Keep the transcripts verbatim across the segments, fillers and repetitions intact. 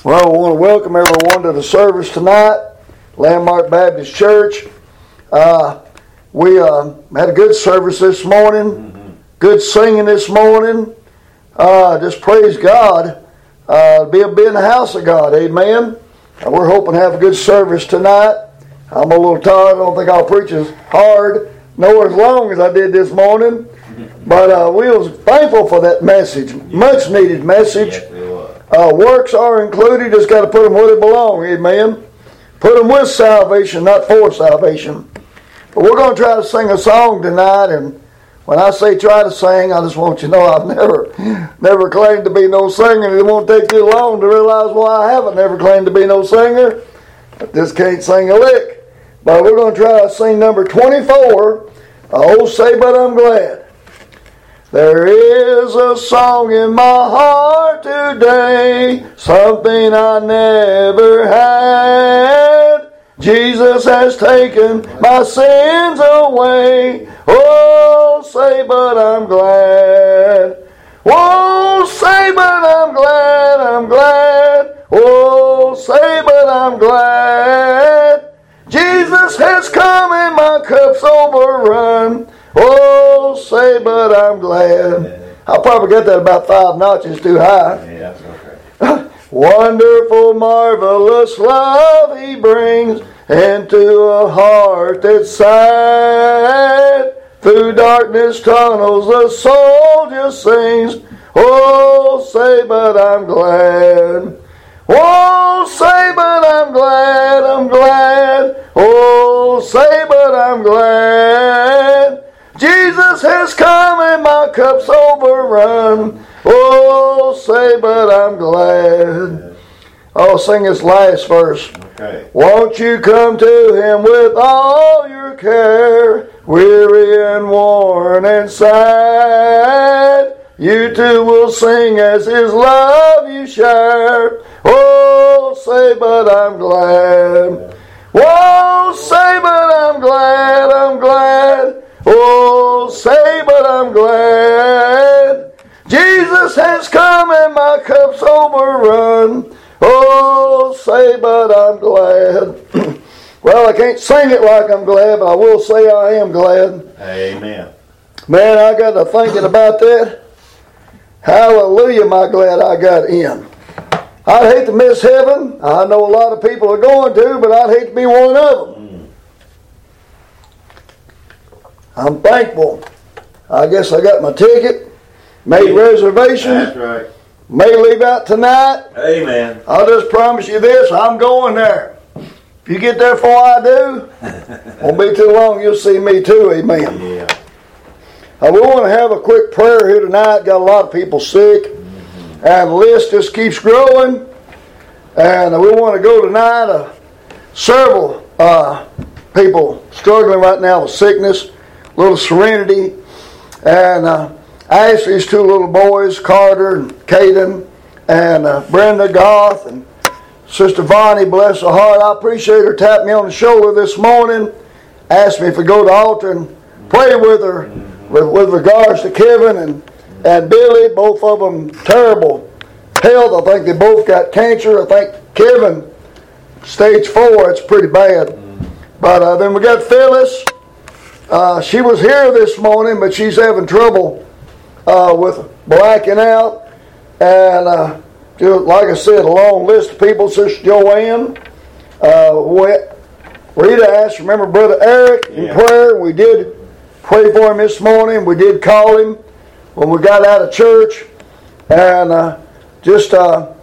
Well, I want to welcome everyone to the service tonight, Landmark Baptist Church. Uh, we uh, had a good service this morning, mm-hmm. good singing this morning. Uh, just praise God. Uh, be, be in the house of God, amen. Uh, we're hoping to have a good service tonight. I'm a little tired. I don't think I'll preach as hard nor as long as I did this morning. But uh, we was thankful for that message, much needed message. Yes, we was. Uh, works are included, just got to put them where they belong, amen. Put them with salvation, not for salvation. But we're going to try to sing a song tonight, and when I say try to sing, I just want you to know I've never never claimed to be no singer, and it won't take too long to realize why I haven't never claimed to be no singer. I just can't sing a lick. But we're going to try to sing number twenty-four, Oh Say But I'm Glad. There is a song in my heart today, something I never had. Jesus has taken my sins away. Oh, say but I'm glad. Oh, say but I'm glad, I'm glad. Oh, say but I'm glad. Jesus has come and my cup's overrun. Oh, say but I'm glad. I probably got that about five notches too high. Yeah, that's okay. Wonderful, marvelous love He brings into a heart that's sad. Through darkness tunnels the soul just sings. Oh, say but I'm glad. Oh, say but I'm glad, I'm glad. Oh, say but I'm glad. Jesus has come and my cup's overrun. Oh, say but I'm glad. I'll sing this last verse. Okay. Won't you come to Him with all your care, weary and worn and sad? You too will sing as His love you share. Oh, say but I'm glad. Oh, say but I'm glad, I'm glad. Oh, say but I'm glad. Jesus has come and my cup's overrun. Oh, say but I'm glad. Well, I can't sing it like I'm glad, but I will say I am glad. Amen. Man, I got to thinking about that. Hallelujah, my glad I got in. I'd hate to miss heaven. I know a lot of people are going to, but I'd hate to be one of them. Mm. I'm thankful. I guess I got my ticket, made reservations, That's right. may leave out tonight. Amen. I'll just promise you this, I'm going there. If you get there before I do, won't be too long, you'll see me too, amen. Yeah. Uh, we want to have a quick prayer here tonight. Got a lot of people sick, mm-hmm. and the list just keeps growing. And uh, we want to go tonight. Uh, several uh, people struggling right now with sickness, a little serenity. And uh, I asked these two little boys, Carter and Caden, and uh, Brenda Goth, and Sister Vonnie, bless her heart. I appreciate her tapping me on the shoulder this morning, asked me if we go to the altar and pray with her with, with regards to Kevin and, and Billy, both of them terrible health. I think they both got cancer. I think Kevin, stage four, it's pretty bad. But uh, then we got Phyllis. Uh, she was here this morning, but she's having trouble uh, with blacking out. And uh, like I said, a long list of people. Sister Joanne. Uh, Rita asked, remember Brother Eric in Yeah. prayer. We did pray for him this morning. We did call him when we got out of church. And uh, just uh,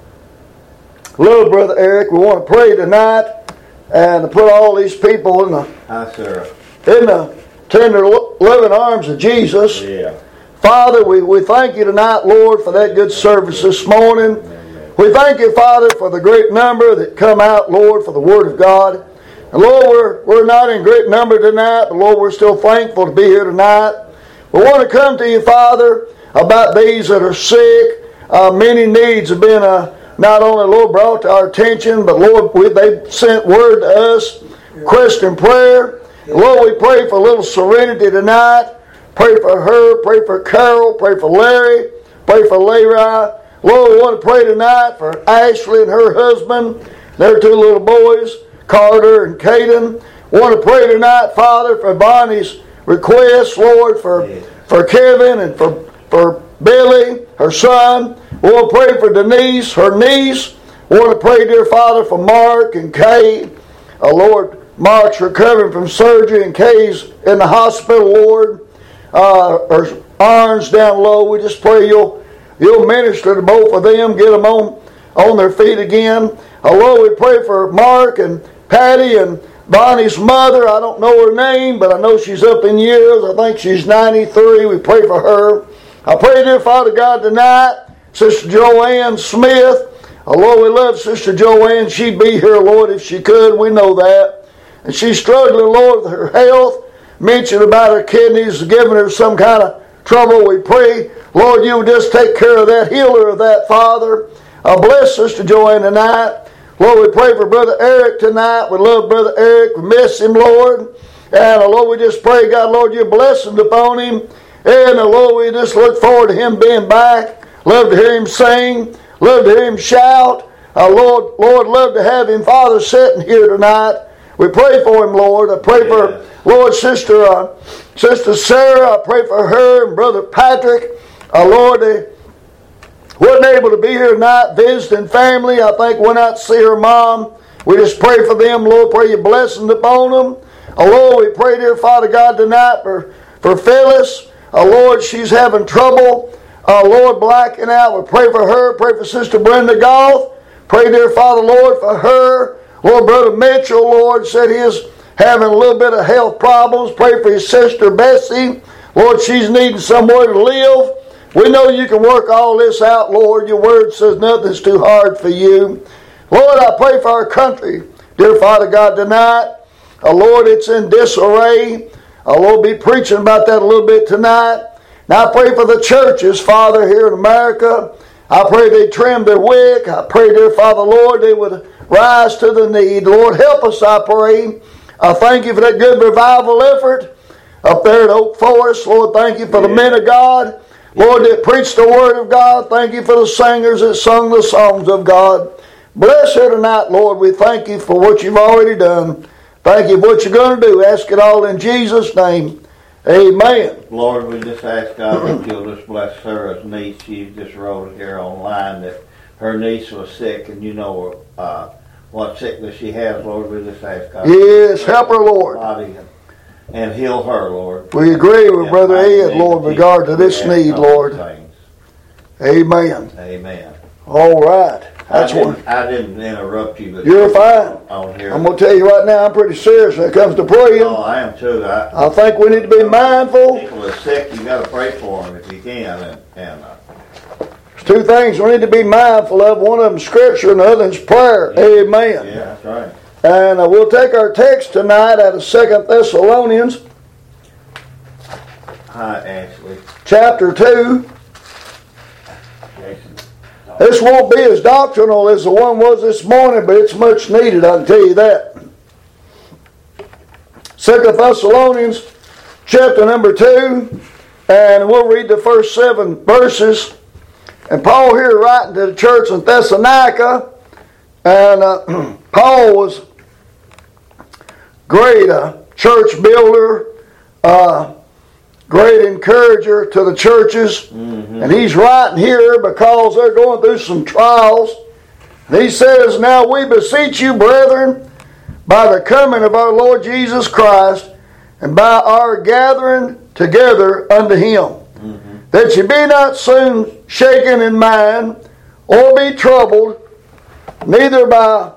little Brother Eric, we want to pray tonight and to put all these people in the, Hi, Sarah. in the tender, loving arms of Jesus. Yeah. Father, we, we thank you tonight, Lord, for that good service this morning. Amen. We thank you, Father, for the great number that come out, Lord, for the Word of God. And Lord, we're, we're not in great number tonight, but Lord, we're still thankful to be here tonight. We want to come to you, Father, about these that are sick. Uh, many needs have been uh, not only, Lord, brought to our attention, but Lord, we, they sent word to us, question prayer. Lord, we pray for a little serenity tonight. Pray for her, pray for Carol, pray for Larry, pray for Leroy. Lord, we want to pray tonight for Ashley and her husband, their two little boys, Carter and Caden. We want to pray tonight, Father, for Bonnie's request, Lord, for, for Kevin and for, for Billy, her son. We want to pray for Denise, her niece. We want to pray, dear Father, for Mark and Kay. Uh, Lord, Mark's recovering from surgery and Kay's in the hospital, Lord. Uh, her arms down low. We just pray you'll You'll minister to both of them, get them on, on their feet again. Uh, Lord, we pray for Mark and Patty and Bonnie's mother. I don't know her name, but I know she's up in years. I think she's ninety-three. We pray for her. I pray, dear Father God, tonight, Sister Joanne Smith. Uh, Lord, we love Sister Joanne. She'd be here, Lord, if she could. We know that. And she's struggling, Lord, with her health. Mentioned about her kidneys, giving her some kind of trouble. We pray, Lord, you will just take care of that, healer of that, Father. Uh, bless Sister Joanne tonight. Lord, we pray for Brother Eric tonight. We love Brother Eric. We miss him, Lord. And uh, Lord, we just pray, God, Lord, your blessings upon him. And uh, Lord, we just look forward to him being back. Love to hear him sing. Love to hear him shout. Uh, Lord, Lord, love to have him, Father, sitting here tonight. We pray for him, Lord. I pray for, Lord, Sister uh, Sister Sarah. I pray for her and Brother Patrick. Uh, Lord, they wasn't able to be here tonight visiting family. I think went out to see her mom. We just pray for them. Lord, pray your blessing upon them. Uh, Lord, we pray, dear Father God, tonight for, for Phyllis. Uh, Lord, she's having trouble. Uh, Lord, blacking out. We pray for her. Pray for Sister Brenda Goff. Pray, dear Father, Lord, for her. Lord, Brother Mitchell, Lord, said he is having a little bit of health problems. Pray for his sister Bessie. Lord, she's needing somewhere to live. We know you can work all this out, Lord. Your word says nothing's too hard for you. Lord, I pray for our country. Dear Father God, tonight, uh, Lord, it's in disarray. Uh, Lord, be preaching about that a little bit tonight. Now I pray for the churches, Father, here in America. I pray they trim their wick. I pray, dear Father, Lord, they would rise to the need. Lord, help us, I pray. I thank you for that good revival effort up there at Oak Forest. Lord, thank you for the men of God. Lord, that preached the word of God. Thank you for the singers that sung the songs of God. Bless her tonight, Lord. We thank you for what you've already done. Thank you for what you're going to do. Ask it all in Jesus' name. Amen. Lord, we just ask God that you'll just bless Sarah's niece. She just wrote here online that her niece was sick, and you know uh, what sickness she has, Lord. We just ask God. Yes, help her, Lord. Body and, and heal her, Lord. We agree with and Brother Ed, Lord, with regard to this need, Lord. Things. Amen. Amen. All right. That's I didn't, one. I didn't interrupt you, but You're fine. On here. I'm going to tell you right now, I'm pretty serious when it comes to praying. Oh, I am too. I, I think we need to be mindful. People are sick, you got to pray for them if you can. And, and uh, There's two things we need to be mindful of. One of them is Scripture and the other is prayer. yeah, Amen. Yeah, that's right. And uh, we'll take our text tonight out of Second Thessalonians. Hi, Ashley. Chapter two. Jason. This won't be as doctrinal as the one was this morning, but it's much needed, I can tell you that. Second Thessalonians, chapter number two, and we'll read the first seven verses. And Paul here writing to the church in Thessalonica, and uh, Paul was great uh, church builder, uh, great encourager to the churches. Mm-hmm. And he's writing here because they're going through some trials. And he says, "Now we beseech you, brethren, by the coming of our Lord Jesus Christ, and by our gathering together unto him, mm-hmm. that ye be not soon shaken in mind, or be troubled, neither by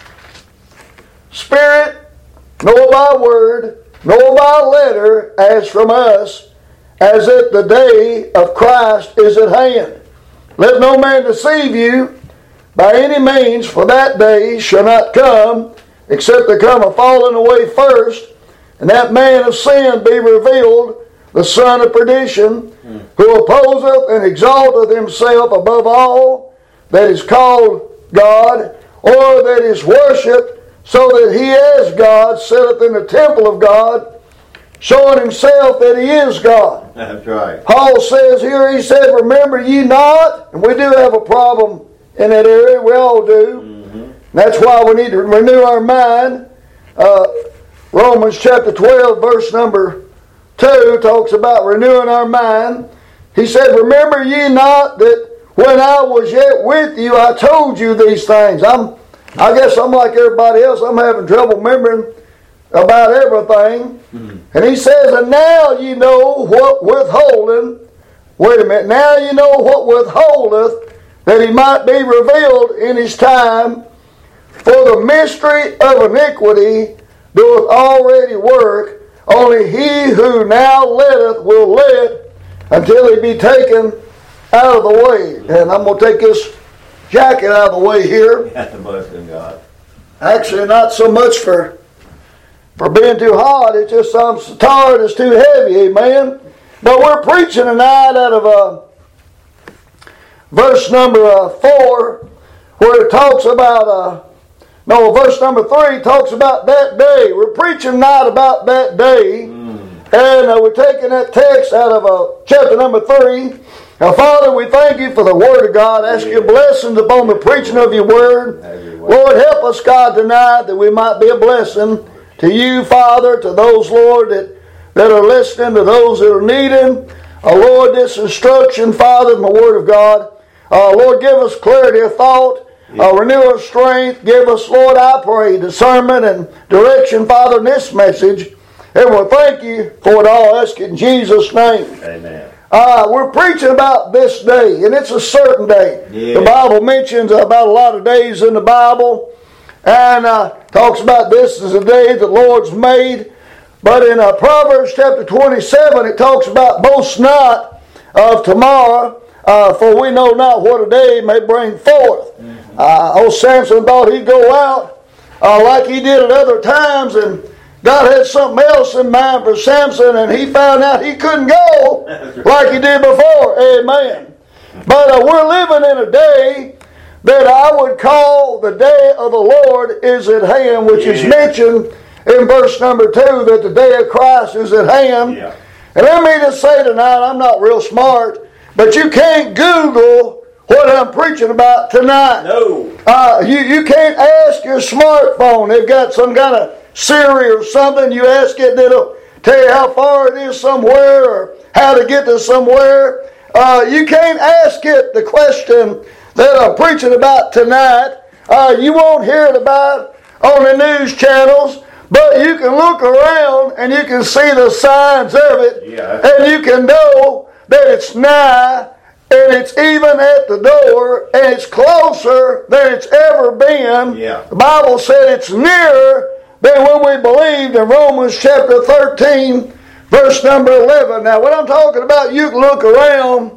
spirit, nor by word, nor by letter, as from us, as if the day of Christ is at hand. Let no man deceive you by any means, for that day shall not come, except there come a falling away first, and that man of sin be revealed, the son of perdition, mm. who opposeth and exalteth himself above all that is called God, or that is worshipped, so that he as God sitteth in the temple of God. showing himself that he is God. That's right. Paul says here, he said, remember ye not, and we do have a problem in that area, we all do. Mm-hmm. That's why we need to renew our mind. Uh, Romans chapter twelve, verse number two, talks about renewing our mind. He said, remember ye not that when I was yet with you, I told you these things. I'm, I guess I'm like everybody else. I'm having trouble remembering about everything. Mm-hmm. And he says, and now ye know what withholding. Wait a minute. Now ye know what withholdeth, that he might be revealed in his time. For the mystery of iniquity doeth already work. Only he who now letteth will let until he be taken out of the way. And I'm going to take this jacket out of the way here. Blessing God. Actually, not so much for for being too hot. It's just I'm so tired. It's too heavy. Amen. But we're preaching tonight out of uh, verse number uh, four, where it talks about uh, no, verse number three talks about that day. We're preaching tonight about that day, mm. and uh, we're taking that text out of uh, chapter number three. Now, Father, we thank you for the Word of God. Ask your blessings upon the preaching of your Word. Lord, help us, God, tonight that we might be a blessing to you, Father, to those, Lord, that, that are listening, to those that are needing. Uh, Lord, this instruction, Father, from the Word of God. Uh, Lord, give us clarity of thought. Uh, renew our strength. Give us, Lord, I pray, discernment and direction, Father, in this message. And we'll thank you for it all. Ask it in Jesus' name. Amen. Uh, we're preaching about this day, and it's a certain day. Yeah. The Bible mentions about a lot of days in the Bible, and uh, talks about this as a day the Lord's made. But in uh, Proverbs chapter twenty-seven, it talks about boast not of tomorrow, uh, for we know not what a day may bring forth. Mm-hmm. Uh, old Samson thought he'd go out uh, like he did at other times, and God had something else in mind for Samson, and he found out he couldn't go like he did before. Amen. But uh, we're living in a day that I would call the day of the Lord is at hand, which yeah. is mentioned in verse number two, that the day of Christ is at hand. Yeah. And let me just say tonight, I'm not real smart, but you can't Google what I'm preaching about tonight. No. Uh, you, you can't ask your smartphone. They've got some kind of Siri or something. You ask it, it'll tell you how far it is somewhere or how to get to somewhere. Uh, you can't ask it the question that I'm preaching about tonight. Uh, you won't hear it about on the news channels, but you can look around and you can see the signs of it, yeah. and you can know that it's nigh, and it's even at the door, and it's closer than it's ever been. Yeah. The Bible said it's nearer than when we believed in Romans chapter thirteen, verse number eleven. Now, what I'm talking about, you can look around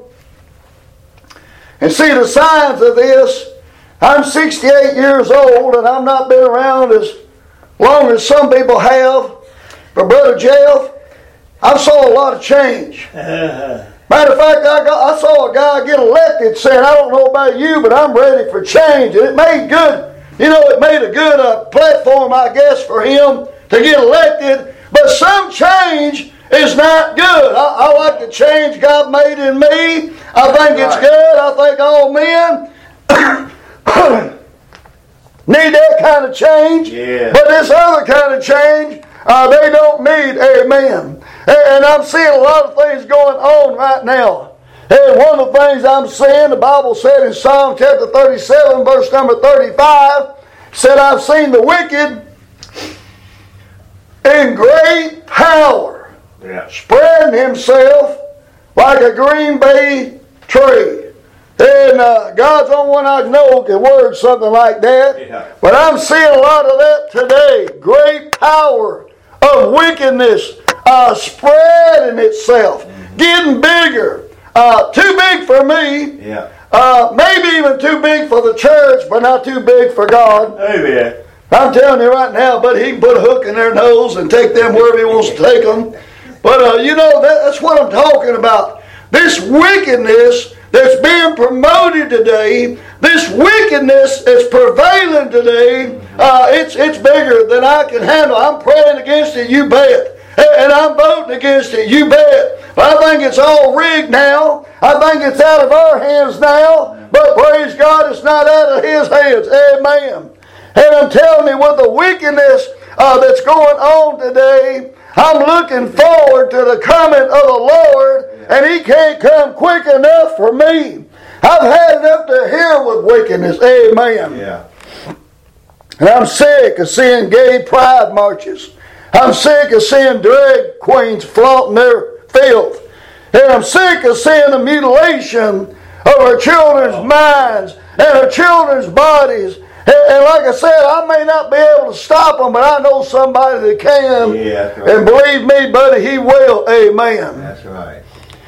and see the signs of this. I'm sixty-eight years old, and I've not been around as long as some people have. But Brother Jeff, I saw a lot of change. Matter of fact, I, got, I saw a guy get elected saying, I don't know about you, but I'm ready for change. And it made good, you know, it made a good uh, platform, I guess, for him to get elected. But some change is not good. I, I like the change God made in me. I think it's good. I think all men need that kind of change. Yeah. But this other kind of change, uh, they don't need. Amen. And I'm seeing a lot of things going on right now. And one of the things I'm seeing, the Bible said in Psalm chapter thirty-seven, verse number thirty-five, said, I've seen the wicked in great power, yeah. spreading himself like a green bay tree. And uh, God's the only one I know can word something like that. Yeah. But I'm seeing a lot of that today. Great power of wickedness uh, spreading itself, mm-hmm. getting bigger. Uh, too big for me. Yeah. Uh, maybe even too big for the church, but not too big for God. Amen. I'm telling you right now, but he can put a hook in their nose and take them wherever he wants to take them. But uh, you know, that, that's what I'm talking about. This wickedness that's being promoted today, this wickedness that's prevailing today, uh, it's it's bigger than I can handle. I'm praying against it, you bet. and I'm voting against it. You bet. But I think it's all rigged now. I think it's out of our hands now. But praise God, it's not out of His hands. Amen. And I'm telling you, with the wickedness uh, that's going on today, I'm looking forward to the coming of the Lord, and He can't come quick enough for me. I've had enough to hear with wickedness. Amen. Yeah. And I'm sick of seeing gay pride marches. I'm sick of seeing drag queens flaunting their filth. And I'm sick of seeing the mutilation of our children's minds and our children's bodies. And, and like I said, I may not be able to stop them, but I know somebody that can. Yeah, that's right. And believe me, buddy, He will. Amen. That's right.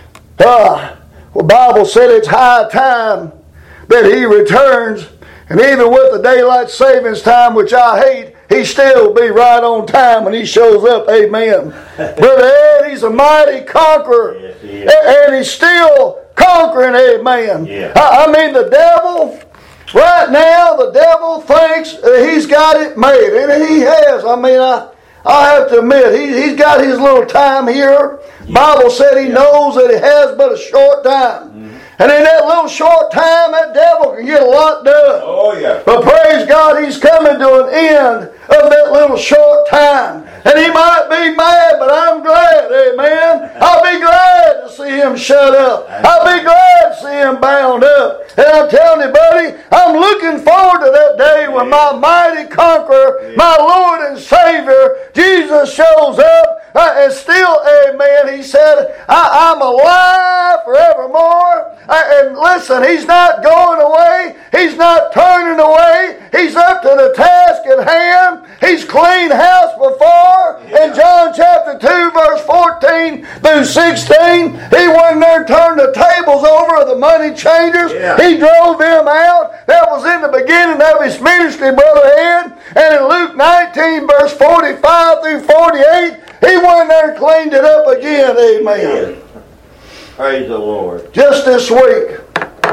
Ah, well, the Bible said it's high time that He returns. And even with the daylight savings time, which I hate, He still be right on time when He shows up. Amen. Brother Ed, He's a mighty conqueror. Yes, He is. And He's still conquering. Amen. Yeah. I, I mean, the devil, right now, the devil thinks he's got it made. And He has. I mean, I, I have to admit, he, he's got his little time here. Yeah. Bible said He yeah. knows that He has but a short time. Mm-hmm. And in that little short time, that devil can get a lot done. Oh, yeah. But praise God, he's coming to an end of that little short time. And he might be mad, but I'm glad, amen. I'll be glad to see him shut up. I'll be glad to see him bound up. And I'm telling you, buddy, I'm looking forward to that day when my mighty conqueror, my Lord and Savior, Jesus shows up. Uh, and still, amen, He said, I, I'm alive forevermore. Uh, and listen, He's not going away. He's not turning away. He's up to the task at hand. He's cleaned house before. Yeah. In John chapter two, verse fourteen through sixteen, He went in there and turned the tables over of the money changers. Yeah. He drove them out. That was in the beginning of His ministry, Brother Ed. And in Luke nineteen, verse forty-five through forty-eight, He went in there and cleaned it up again. Amen. Praise the Lord. Just this week.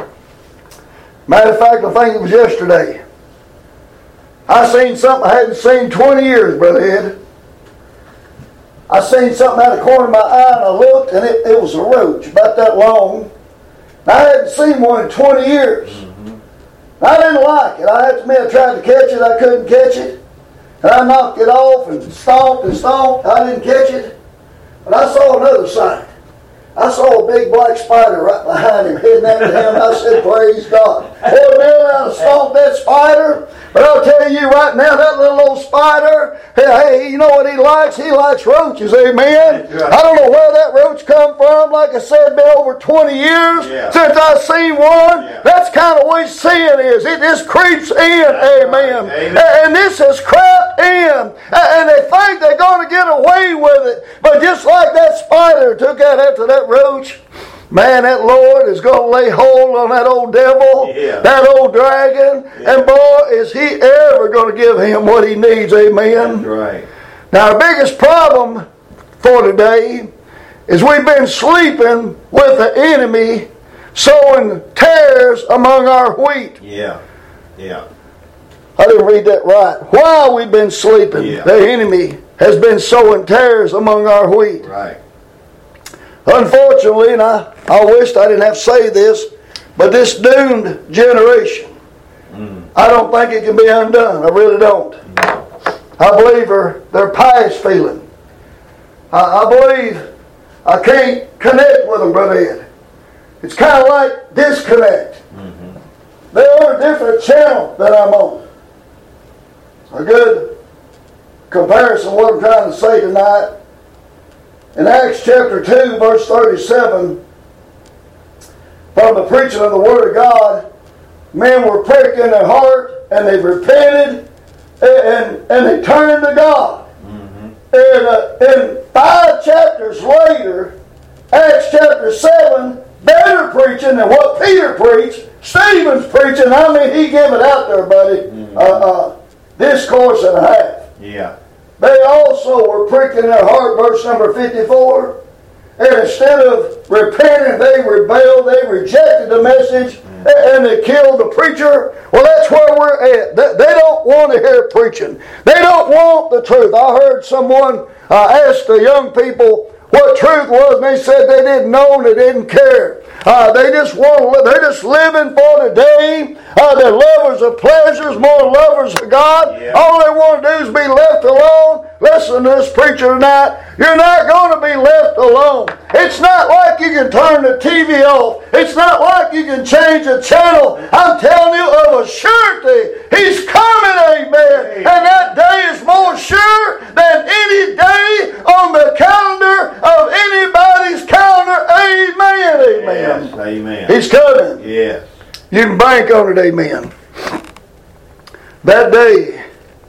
Matter of fact, I think it was yesterday. I seen something I hadn't seen twenty years, Brother Ed. I seen something out of the corner of my eye, and I looked, and it, it was a roach about that long. And I hadn't seen one in twenty years. Mm-hmm. I didn't like it. I had to admit, I tried to catch it. I couldn't catch it. And I knocked it off and stomped and stomped. I didn't catch it. But I saw another sight. I saw a big black spider right behind him, heading after him. And I said, praise God. Boy, man, I stomped that spider. But I'll tell you right now, that little old spider, hey, you know what he likes? He likes roaches, amen? Right. I don't know where that roach come from. Like I said, been over twenty years yeah. since I seen one. Yeah. That's kind of the way sin is. It just creeps in, amen. Right. Amen. And this has crept in. And they think they're going to get away with it. But just like that spider took out after that roach, man, that Lord is going to lay hold on that old devil, yeah. that old dragon, yeah. and boy, is he ever going to give him what he needs, amen? That's right. Now, our biggest problem for today is we've been sleeping with the enemy sowing tares among our wheat. Yeah, yeah. I didn't read that right. While we've been sleeping, yeah. the enemy has been sowing tares among our wheat. Right. Unfortunately, and I, I wished I didn't have to say this, but this doomed generation, mm. I don't think it can be undone. I really don't. No. I believe they're, they're pious feeling. I, I believe I can't connect with them, Brother Ed. It's kind of like disconnect. Mm-hmm. They're on a different channel that I'm on. A good comparison of what I'm trying to say tonight. In Acts chapter two, verse thirty-seven, from the preaching of the Word of God, men were pricked in their heart, and they repented, and, and, and they turned to God. Mm-hmm. And, uh, and five chapters later, Acts chapter seven, better preaching than what Peter preached. Stephen's preaching, I mean, he gave it out there, buddy. Mm-hmm. Uh, uh, discourse and a half. Yeah. They also were pricked in their heart, verse number fifty-four. And instead of repenting, they rebelled, they rejected the message, mm. and they killed the preacher. Well, that's where we're at. They don't want to hear preaching. They don't want the truth. I heard someone uh, ask the young people what truth was, and they said they didn't know and they didn't care. Uh, they just want to live. They're just living for today. Uh, they're lovers of pleasures, more lovers of God. Yeah. All they want to do is be left alone. Listen to this preacher tonight. You're not going to be left alone. It's not like you can turn the T V off. It's not like you can change the channel. I'm telling you of a surety, He's coming, amen. And that day is more sure than any day on the calendar of anybody's calendar. Amen, amen. Yes, amen. He's coming. Yes. You can bank on it, amen. That day,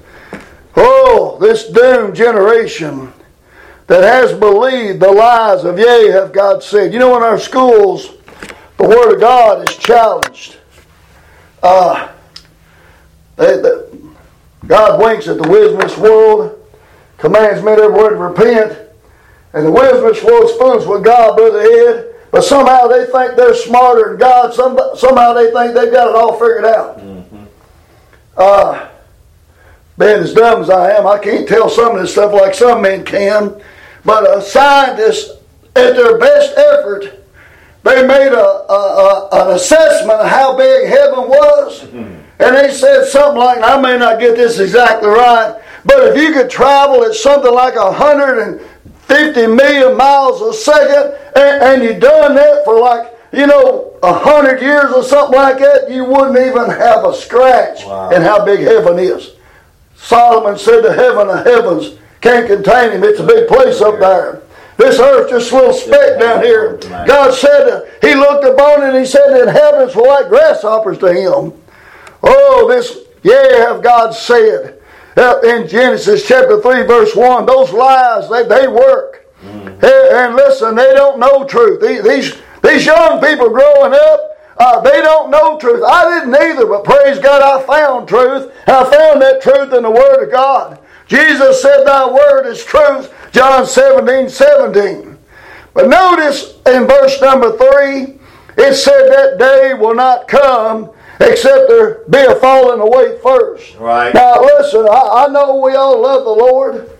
oh, this doomed generation that has believed the lies of yea, have God said. You know, in our schools, the Word of God is challenged. Uh, they, they, God winks at the wisdom of this world, commands men everywhere to repent, and the wisdom of this world's fools with God, Brother Ed. But somehow they think they're smarter than God. Some, somehow they think they've got it all figured out. Mm-hmm. Uh, being as dumb as I am, I can't tell some of this stuff like some men can. But a scientist, at their best effort, they made a, a, a an assessment of how big heaven was. Mm-hmm. And they said something like, I may not get this exactly right, but if you could travel at something like a hundred and fifty million miles a second, and, and you done that for like, you know, a hundred years or something like that, you wouldn't even have a scratch wow. in how big heaven is. Solomon said the heaven of heavens can't contain him. It's a big place up there. This earth just a little speck down here. God said that He looked upon it and He said that heavens were like grasshoppers to Him. Oh, this, yea, have God said. In Genesis chapter three verse one, those lies, they, they work. Mm-hmm. And, and listen, they don't know truth. These, these, these young people growing up, uh, they don't know truth. I didn't either, but praise God, I found truth. And I found that truth in the Word of God. Jesus said, Thy Word is truth, John seventeen seventeen. But notice in verse number three, it said that day will not come except there be a falling away first. Right. Now listen, I, I know we all love the Lord.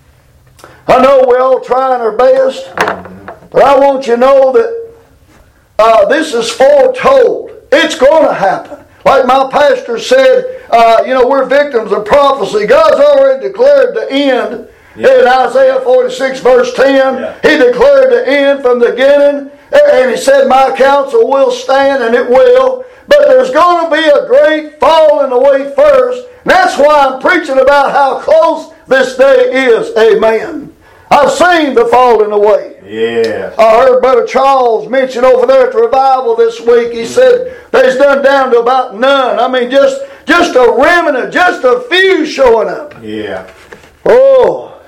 I know we're all trying our best. But I want you to know that uh, this is foretold. It's going to happen. Like my pastor said, uh, you know, we're victims of prophecy. God's already declared the end. Yeah. In Isaiah forty-six verse ten, yeah. He declared the end from the beginning. And He said, my counsel will stand, and it will. But there's going to be a great falling away first. And that's why I'm preaching about how close this day is. Amen. I've seen the falling away. Yeah. I heard Brother Charles mention over there at the revival this week. He said they's done down to about none. I mean, just, just a remnant, just a few showing up. Yeah. Oh.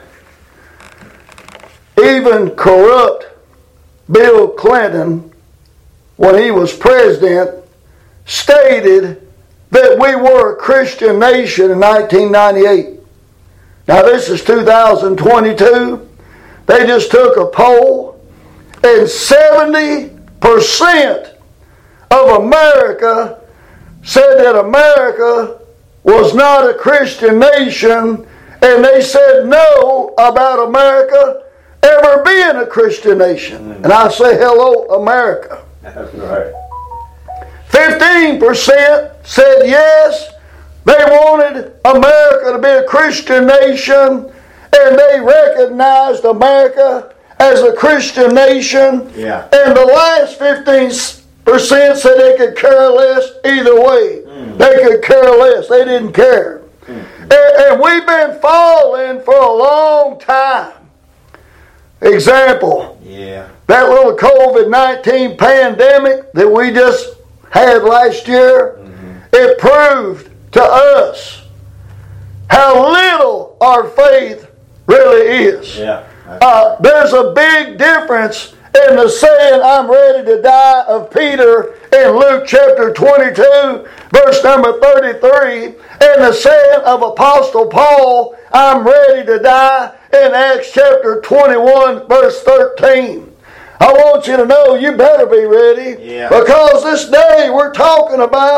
Even corrupt Bill Clinton, when he was president, stated that we were a Christian nation in nineteen ninety-eight. Now this is two thousand twenty-two. They just took a poll and seventy percent of America said that America was not a Christian nation, and they said no about America ever being a Christian nation. Mm. And I say hello, America. That's right. fifteen percent said yes, they wanted America to be a Christian nation, and they recognized America as a Christian nation. Yeah. And the last fifteen percent said they could care less either way. Mm. They could care less. They didn't care. Mm. And, and we've been falling for a long time. Example. Yeah. That little COVID nineteen pandemic that we just had last year, mm-hmm. it proved to us how little our faith really is. Yeah. Uh, there's a big difference in the saying, I'm ready to die, of Peter in Luke chapter twenty-two, verse number thirty-three, and the saying of Apostle Paul, I'm ready to die, in Acts chapter twenty-one, verse thirteen. I want you to know you better be ready. Yeah. Because this day we're talking about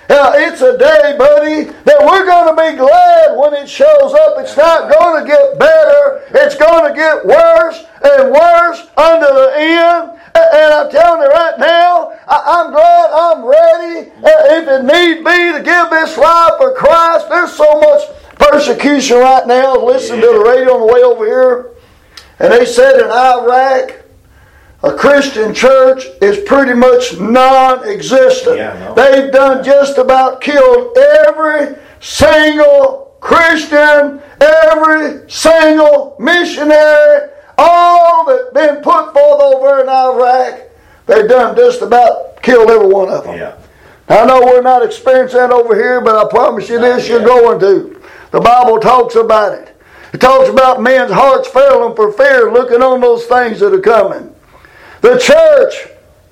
Uh, it's a day, buddy, that we're going to be glad when it shows up. It's not going to get better. It's going to get worse and worse under the end. And I'm telling you right now, I'm glad I'm ready, if it need be, to give this life for Christ. There's so much persecution right now. Listen to the radio on the way over here. And they said in Iraq, a Christian church is pretty much non-existent. Yeah, no. They've done just about killed every single Christian, every single missionary, all that been put forth over in Iraq. They've done just about killed every one of them. Yeah. I know we're not experiencing that over here, but I promise you this, you're going to. The Bible talks about it. It talks about men's hearts failing for fear, looking on those things that are coming. The church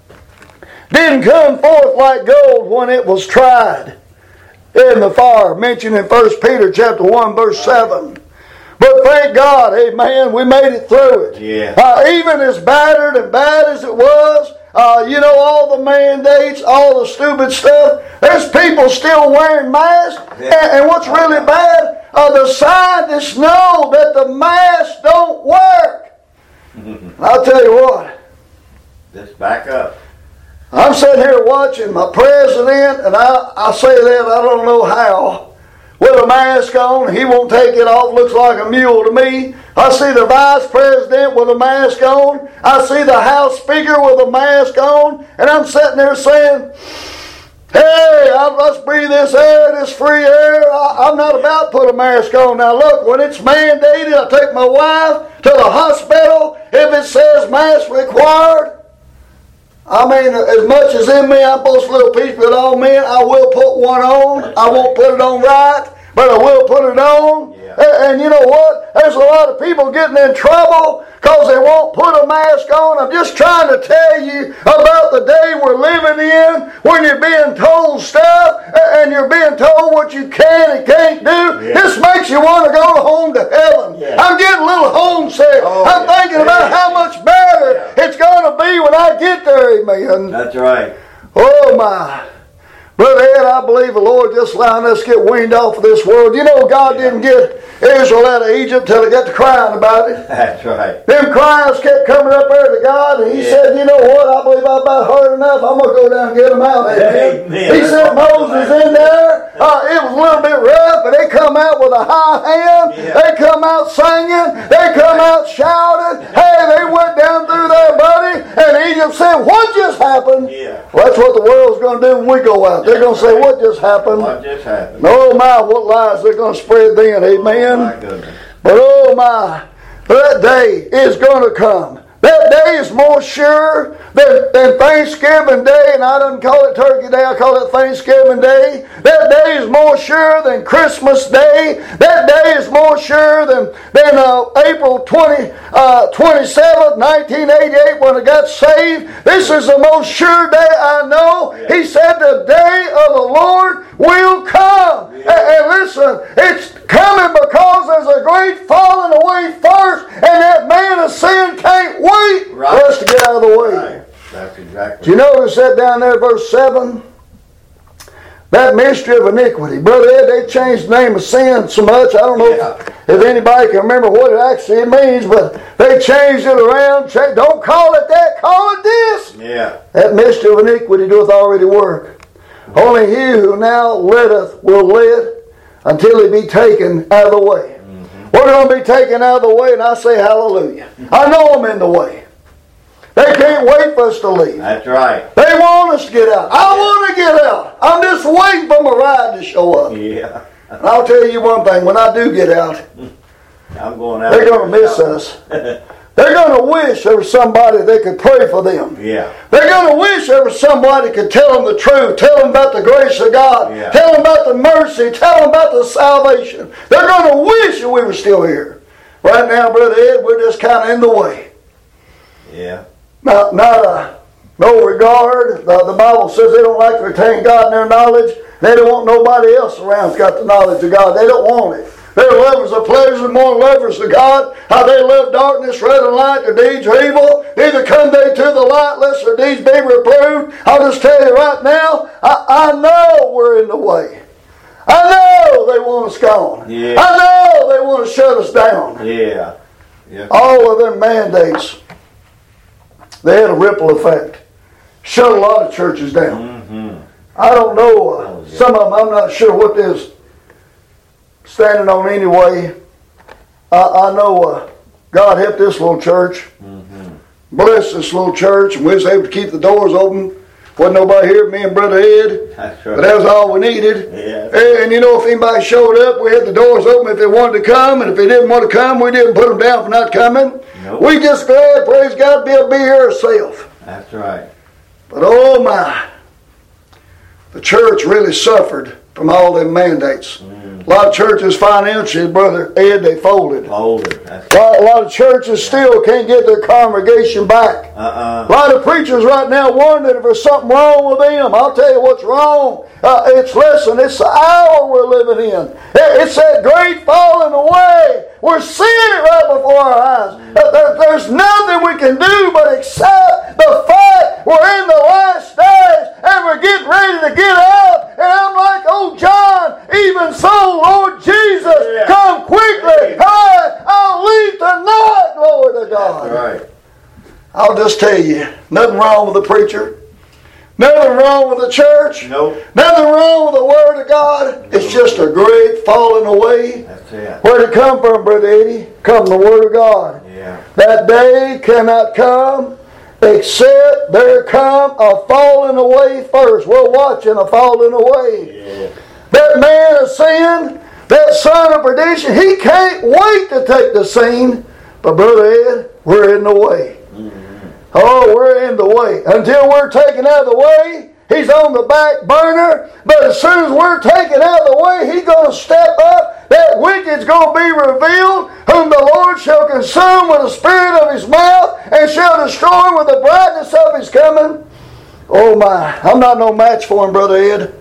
didn't come forth like gold when it was tried in the fire, mentioned in First Peter chapter one, verse seven. But thank God, amen, we made it through it. Yeah. Uh, even as battered and bad as it was, uh, you know, all the mandates, all the stupid stuff, there's people still wearing masks. Yeah. And, and what's really bad, uh, the scientists know that the masks don't work. I'll tell you what. Just back up. I'm sitting here watching my president, and I, I say that I don't know how, with a mask on. He won't take it off. Looks like a mule to me. I see the vice president with a mask on. I see the House Speaker with a mask on. And I'm sitting there saying, hey, I, let's breathe this air, this free air. I, I'm not about to put a mask on. Now look, when it's mandated, I take my wife to the hospital. If it says mask required, I mean, as much as in me, I'm supposed to little peace with all men, I will put one on. I won't put it on right, but I will put it on. Yeah. And, and you know what? There's a lot of people getting in trouble because they won't put a mask on. I'm just trying to tell you about the day we're living in when you're being told stuff and you're being told what you can and can't do. Yeah. This makes you want to go home to heaven. Yeah. I'm getting a little homesick. Oh, I'm yeah. thinking about how much better Yeah. it's going to be when I get there, amen. That's right. Oh my. Brother Ed, I believe the Lord just allowing us to get weaned off of this world. You know God Yeah. didn't get Israel out of Egypt till they got to crying about it. That's right. Them cries kept coming up there to God, and he Yeah. said, you know what, I believe I've about heard enough. I'm going to go down and get them out. Amen. Amen. He That's sent what Moses I'm in there. Uh, it was a little bit rough, but they come out with a high hand. Yeah. They come out singing. They come out shouting. Hey, they went down through there, buddy, and Egypt said, what just happened? Yeah. Well, that's what the world's going to do when we go out. They're going to say, what just happened? What just happened? Oh my, what lies they're going to spread then, amen? Oh, my goodness. But oh my, that day is going to come. That day is more sure than, than Thanksgiving Day, and I don't call it Turkey Day, I call it Thanksgiving Day. That day is more sure than Christmas Day. That day is more sure than, than uh, April twentieth, uh, twenty-seventh, nineteen eighty-eight when I got saved. This is the most sure day I know. Yeah. He said the day of the Lord will come. Yeah. And, and listen, it's coming because there's a great falling away first, and that man of sin can't wait Right. for us to get out of the way. Right. That's exactly. Do you notice that down there, verse seven? That mystery of iniquity. Brother Ed, they changed the name of sin so much. I don't know Yeah. if, if anybody can remember what it actually means, but they changed it around. Cha- Don't call it that, call it this. Yeah. That mystery of iniquity doeth already work. Only he who now letteth will let until he be taken out of the way. We're going to be taken out of the way, and I say hallelujah. I know I'm in the way. They can't wait for us to leave. That's right. They want us to get out. I want to get out. I'm just waiting for my ride to show up. Yeah. And I'll tell you one thing, when I do get out, I'm going out. they're going to miss us. They're going to wish there was somebody that could pray for them. Yeah. They're going to wish there was somebody that could tell them the truth, tell them about the grace of God, Yeah. tell them about the mercy, tell them about the salvation. They're going to wish that we were still here. Right now, Brother Ed, we're just kind of in the way. Yeah. Not, not a, no regard. The, the Bible says they don't like to retain God in their knowledge. They don't want nobody else around that's got the knowledge of God. They don't want it. They're lovers of pleasure more than lovers of God. How they love darkness rather than light. Their deeds are evil. Neither come they to the light lest their deeds be reproved. I'll just tell you right now, I, I know we're in the way. I know they want us gone. Yeah. I know they want to shut us down. Yeah. Yeah. All of them mandates, they had a ripple effect. Shut a lot of churches down. Mm-hmm. I don't know. Uh, some of them, I'm not sure what they're standing on anyway. I, I know uh, God helped this little church. Mm-hmm. Bless this little church. And we was able to keep the doors open. Wasn't nobody here, me and Brother Ed. That's right. But that was all we needed. Yeah. And you know, if anybody showed up, we had the doors open if they wanted to come. And if they didn't want to come, we didn't put them down for not coming. Nope. We just glad, praise God, to be able to be here ourselves. That's right. But oh my, the church really suffered from all them mandates. Mm. A lot of churches financially, Brother Ed, they folded. Folded. That's A lot, a lot of churches still can't get their congregation back. Uh-uh. A lot of preachers right now wondering if there's something wrong with them. I'll tell you what's wrong. Uh, it's listen, it's the hour we're living in. It's that great falling away. We're seeing it right before our eyes. Uh, there, there's nothing we can do but accept the fact we're in the last days and we're getting ready to get out. And I'm like, oh John, even so, Lord Jesus, Yeah. come quickly. Hey, I'll leave tonight, glory to God. That's right. I'll just tell you, nothing wrong with the preacher. Nothing wrong with the church. Nope. Nothing wrong with the Word of God. It's just a great falling away. That's it. Where'd it come from, Brother Eddie? Come from the Word of God. Yeah. That day cannot come except there come a falling away first. We're watching a falling away. Yeah. That man of sin, that son of perdition, he can't wait to take the scene. But Brother Ed, we're in the way. Oh, we're in the way. Until we're taken out of the way, he's on the back burner. But as soon as we're taken out of the way, he's going to step up. That wicked's going to be revealed, whom the Lord shall consume with the spirit of his mouth and shall destroy with the brightness of his coming. Oh my, I'm not no match for him, Brother Ed.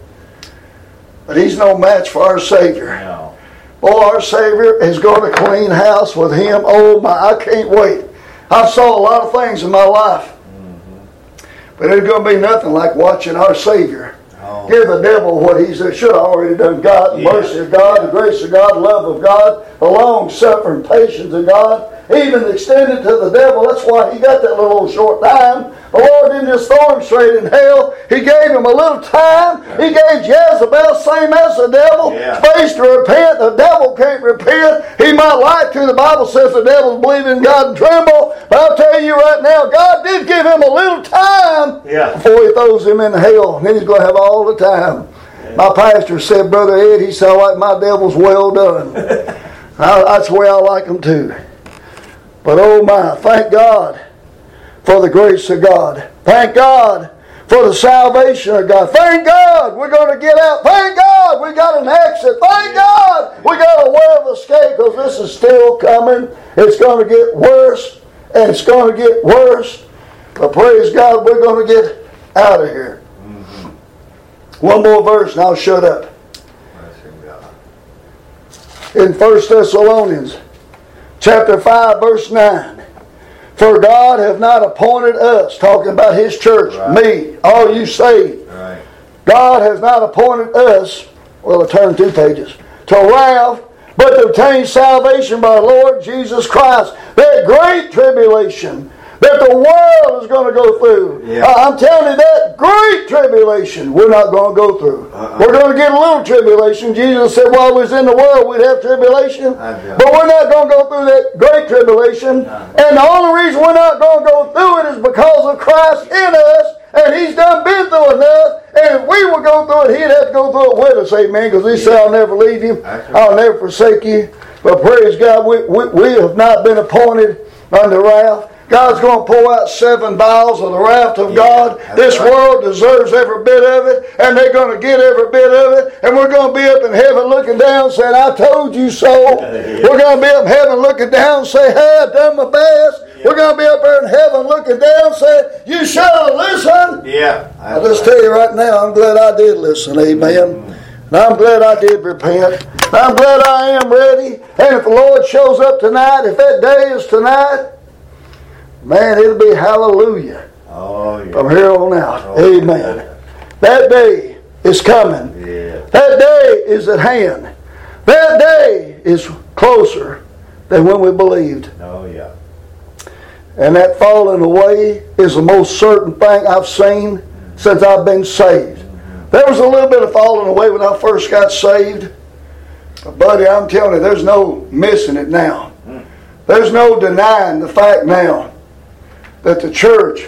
But he's no match for our Savior. No. Oh, our Savior is going to clean house with him. Oh my, I can't wait. I've saw a lot of things in my life. Mm-hmm. But there's going to be nothing like watching our Savior. Oh. Give the devil what he should have already done. God, the yeah. mercy of God, the grace of God, the love of God, the long-suffering patience of God, even extended to the devil. That's why he got that little short time. The Lord didn't just throw him straight in hell. He gave him a little time. He gave Jezebel, same as the devil, yeah. space to repent. The devil can't repent. He might lie to. The Bible says the devils believe in God and tremble. But I'll tell you right now, God did give him a little time yeah. before he throws him in hell. And then he's going to have all the time. Yeah. My pastor said, Brother Ed, he said, I like my devils well done. I, that's the way I like them too. But oh my, thank God for the grace of God. Thank God for the salvation of God. Thank God we're going to get out. Thank God we got an exit. Thank God we got a way of escape, because this is still coming. It's going to get worse, and it's going to get worse. But praise God, we're going to get out of here. Mm-hmm. One more verse and I'll shut up. In First Thessalonians chapter five, verse nine. For God hath not appointed us, talking about his church, right. me, all you saved. Right. God has not appointed us, well, I turn two pages, to wrath, but to obtain salvation by the Lord Jesus Christ. That great tribulation that the world is going to go through. Yeah. Uh, I'm telling you, that great tribulation we're not going to go through. Uh-uh. We're going to get a little tribulation. Jesus said while we was in the world we'd have tribulation. But we're not going to go through that great tribulation. Uh-huh. And the only reason we're not going to go through it is because of Christ in us. And he's done been through enough. And if we would go through it, he'd have to go through it with us. Amen. Because he yeah. said, I'll never leave you. I'll never forsake you. But praise God, we, we, we have not been appointed unto wrath. God's going to pour out seven vials of the wrath of yeah, God. This right. world deserves every bit of it, and they're going to get every bit of it. And we're going to be up in heaven looking down saying, I told you so. Yeah. We're going to be up in heaven looking down saying, hey, I've done my best. Yeah. We're going to be up there in heaven looking down saying, you shall listen. Yeah, I'll just right. tell you right now, I'm glad I did listen. Amen. Mm-hmm. And I'm glad I did repent. And I'm glad I am ready. And if the Lord shows up tonight, if that day is tonight, man, it'll be hallelujah. Oh, yeah. From here on out. Oh, Amen. yeah. That day is coming. Yeah. That day is at hand. That day is closer than when we believed. Oh, yeah. And that falling away is the most certain thing I've seen since I've been saved. There was a little bit of falling away when I first got saved. But buddy, I'm telling you, there's no missing it now. There's no denying the fact now that the church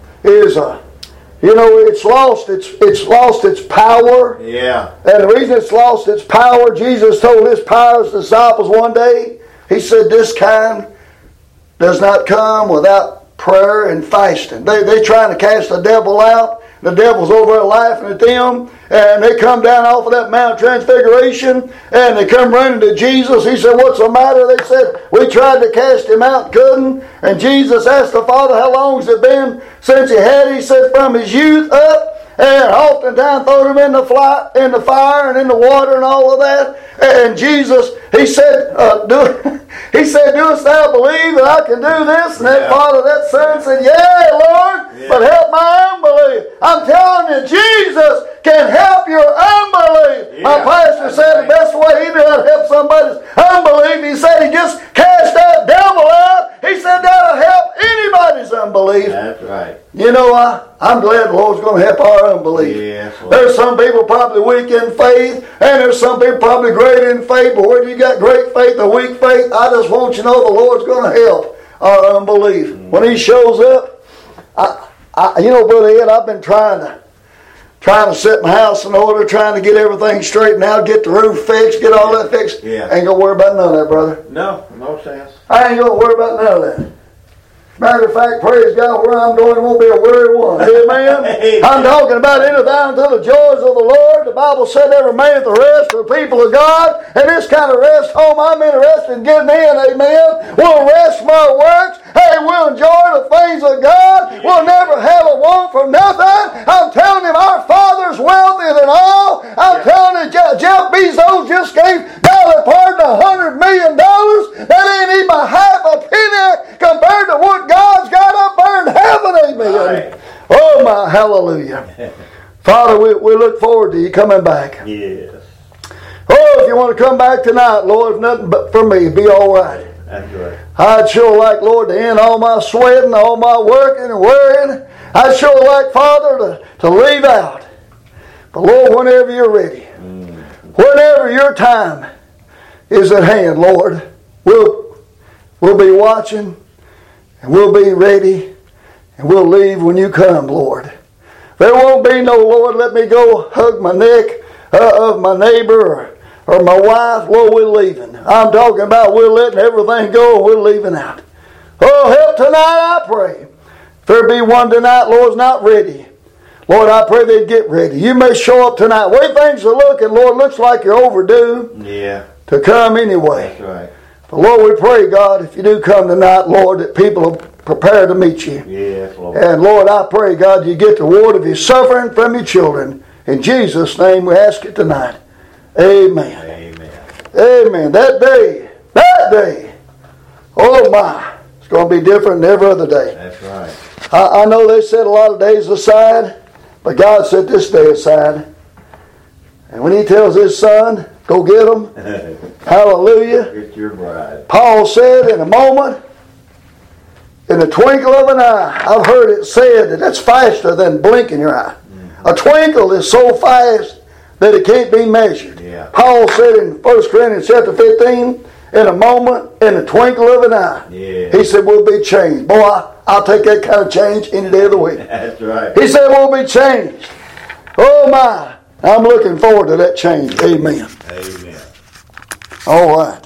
is a, you know, it's lost its it's lost its power. Yeah. And the reason it's lost its power, Jesus told his pious disciples one day, he said, this kind does not come without prayer and fasting. They they trying to cast the devil out. The devil's over there laughing at them, and they come down off of that Mount of Transfiguration, and they come running to Jesus. He said, what's the matter? They said, we tried to cast him out, couldn't. And Jesus asked the Father, how long has it been since he had it? He said, from his youth up. And oftentimes throwed him in the fly, in the fire and in the water and all of that. And Jesus, he said, uh, do, he said, doest thou believe that I can do this? And that Yeah. father, that son said, yeah, Lord, Yeah. but help my unbelief. I'm telling you, Jesus can help your unbelief. Yeah, My pastor that's said right. the best way he knew how to help somebody's unbelief, he said he just cast that devil out. He said that'll help anybody's unbelief. That's right. You know, I, I'm glad the Lord's going to help our unbelief. Yes, Lord. There's some people probably weak in faith, and there's some people probably great in faith, but whether you got great faith or weak faith, I just want you to know the Lord's going to help our unbelief. Mm. When He shows up, I, I, you know, Brother Ed, I've been trying to trying to set my house in order, trying to get everything straightened out, get the roof fixed, get all that fixed. Yeah. Ain't going to worry about none of that, brother. No, no sense. I ain't going to worry about none of that. Matter of fact, praise God, where I'm going, it won't be a worry one. Amen? Amen. I'm talking about enter thou into the joys of the Lord. The Bible said every man at the rest for the people of God. And this kind of rest home I'm interested in getting in. Amen? We'll rest from our works. Hey, we'll enjoy the things of God. We'll never have a want for nothing. I'm telling you, our Father's wealthy than all. I'm yeah. telling you, Jeff Bezos just gave Dolly Parton a hundred million dollars. That ain't even half a penny compared to what God's got up there in heaven. Amen. Right. Oh, my hallelujah. Father, we, we look forward to you coming back. Yes. Oh, if you want to come back tonight, Lord, if nothing but for me, be all right. That's right. I'd sure like, Lord, to end all my sweating, all my working and worrying. I'd sure like, Father, to, to leave out. But, Lord, whenever you're ready, mm. whenever your time is at hand, Lord, we'll, we'll be watching and we'll be ready and we'll leave when you come, Lord. There won't be no, Lord, let me go hug my neck uh, of my neighbor or, or my wife. Lord, we're leaving. I'm talking about we're letting everything go and we're leaving out. Oh, help tonight, I pray. If there be one tonight, Lord's not ready, Lord, I pray they'd get ready. You may show up tonight. The way things are looking, Lord, looks like you're overdue yeah. to come anyway. That's right. But Lord, we pray, God, if you do come tonight, Lord, that people are prepared to meet you. Yes, Lord. And Lord, I pray, God, you get the reward of your suffering from your children. In Jesus' name we ask it tonight. Amen. Amen. Amen. That day, that day, oh my, it's going to be different than every other day. That's right. I, I know they set a lot of days aside, but God set this day aside. And when He tells His Son, go get them, hallelujah. Get your bride. Paul said in a moment, in the twinkle of an eye. I've heard it said that that's faster than blinking your eye. Mm-hmm. A twinkle is so fast that it can't be measured. Yeah. Paul said in First Corinthians chapter fifteen, in a moment, in the twinkle of an eye. Yeah. He said, we'll be changed. Boy, I, I'll take that kind of change any day of the week. That's right. He said, we'll be changed. Oh my, I'm looking forward to that change. Amen. Amen. All right.